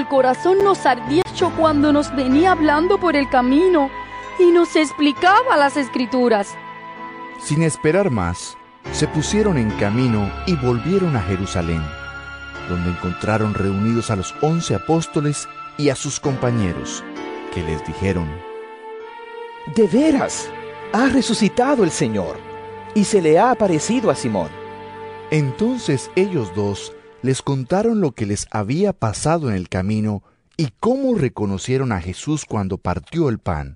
corazón nos ardía mucho cuando nos venía hablando por el camino y nos explicaba las Escrituras. Sin esperar más, se pusieron en camino y volvieron a Jerusalén, donde encontraron reunidos a los 11 apóstoles y a sus compañeros, que les dijeron: De veras, ha resucitado el Señor, y se le ha aparecido a Simón. Entonces ellos dos les contaron lo que les había pasado en el camino y cómo reconocieron a Jesús cuando partió el pan.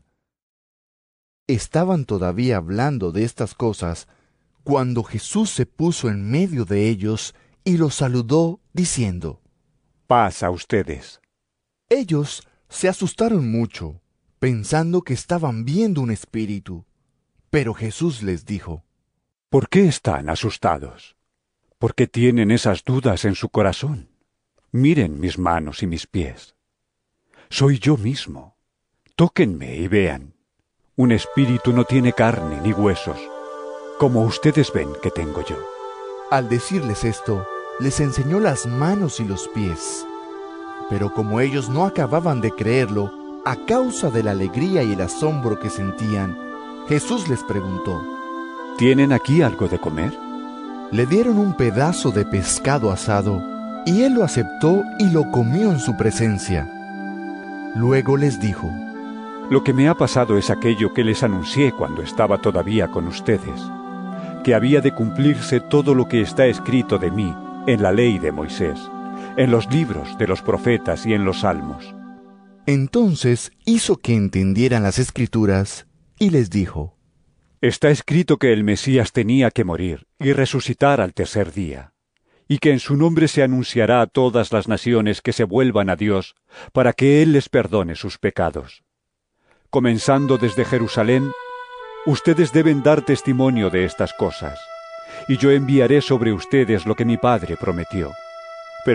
Estaban todavía hablando de estas cosas cuando Jesús se puso en medio de ellos y los saludó diciendo: Paz a ustedes. Ellos se asustaron mucho, pensando que estaban viendo un espíritu. Pero Jesús les dijo: ¿Por qué están asustados? ¿Por qué tienen esas dudas en su corazón? Miren mis manos y mis pies. Soy yo mismo. Tóquenme y vean. Un espíritu no tiene carne ni huesos, como ustedes ven que tengo yo. Al decirles esto, les enseñó las manos y los pies. Pero como ellos no acababan de creerlo, a causa de la alegría y el asombro que sentían, Jesús les preguntó: ¿Tienen aquí algo de comer? Le dieron un pedazo de pescado asado, y él lo aceptó y lo comió en su presencia. Luego les dijo: Lo que me ha pasado es aquello que les anuncié cuando estaba todavía con ustedes, que había de cumplirse todo lo que está escrito de mí en la ley de Moisés, en los libros de los profetas y en los salmos. Entonces hizo que entendieran las Escrituras y les dijo: Está escrito que el Mesías tenía que morir y resucitar al tercer día, y que en su nombre se anunciará a todas las naciones que se vuelvan a Dios, para que Él les perdone sus pecados. Comenzando desde Jerusalén, ustedes deben dar testimonio de estas cosas, y yo enviaré sobre ustedes lo que mi Padre prometió.